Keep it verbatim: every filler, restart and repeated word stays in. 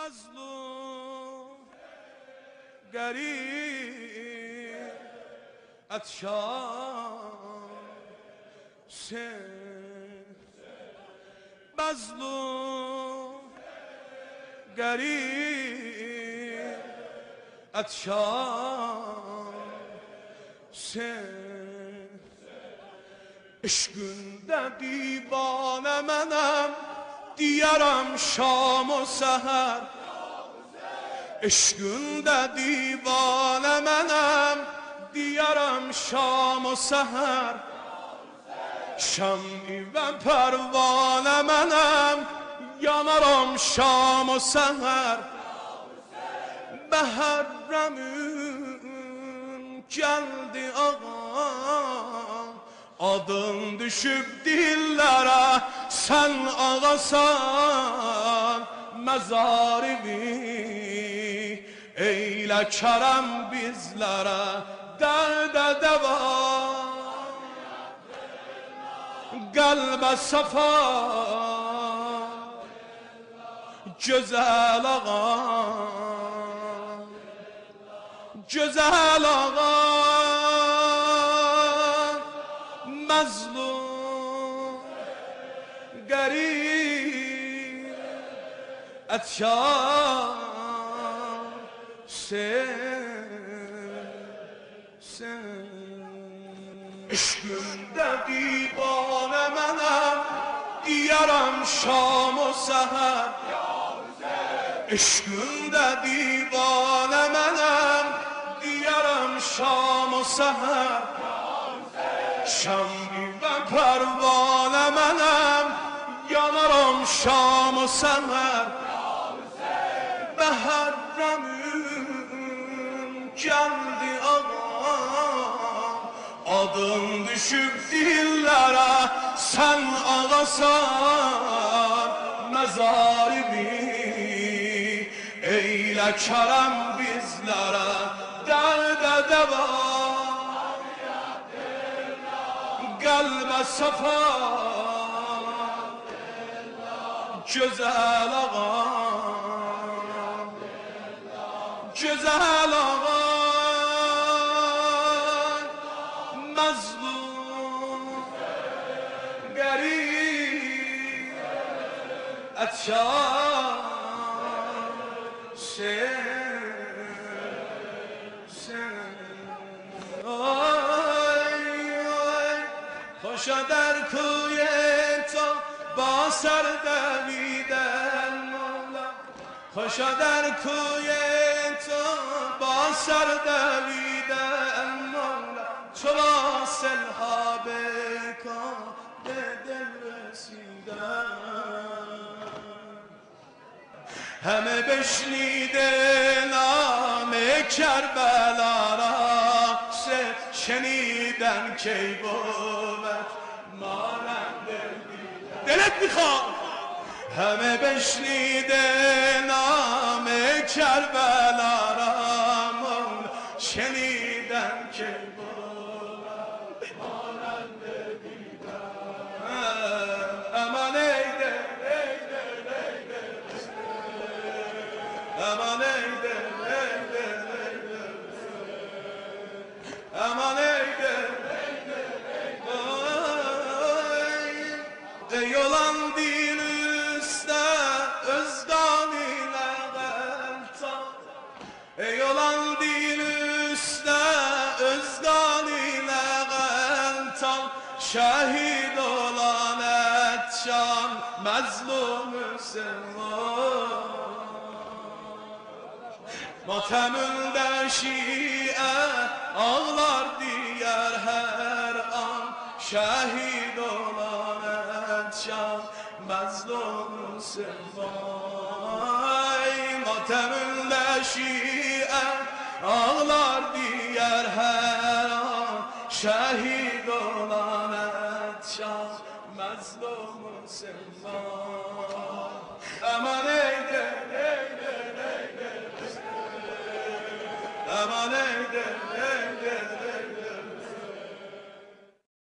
مظلوم گریه اتشان سه مظلوم گریه اتشان سه عشقında دیوانه منم دیارم شام و سحر عشقında دیوانه منم دیارم شام و سحر شمعی و پروانه منم yanarım şam و سحر Behərrəmün geldi ağam adın düşüp dillere sen ağasan mezarimi eyle kerem bizlere derde deva kalbe safa güzel ağam güzel ağam مظلوم گریه اتشان سه سه عشقında دیوانه منم دیارم شام و سحر عشقında دیوانه منم دیارم شام و سحر شمعی و پروانه منم yanarım şam و سحر Behərrəmün geldi ağam adın düşüp dillere sen ağasan mezarimi eyle kerem bizlere derde deva kalbe safa güzel ağam güzel ağam mazlum garip اتشان سه سه خوشا در کوی تو با سر دویدن مولا خوشا در کوی تو با سر دویدن مولا چو واصل ها به کام به دل رسیدن همه بشنیده نام کربلا را شنیدن کی بود مانند دلت میخواد همه بشنیده نام کربلا را شنیدن کی بود مانند دیدن امان ایده ایده ایده امان ایده ایده امان ایده ey olan din üstte özdan ile geltan ey olan din üstte özdan ile geltan şehit olan etşan mazlum Müslüman matemünde şiye ağlar diğer her an şehit olan etşan mazlum Müslüman matemünde şiye ağlar diğer her an şehit olan etşan mazlum Müslüman aman eyde eyde eyde aman eyde eyde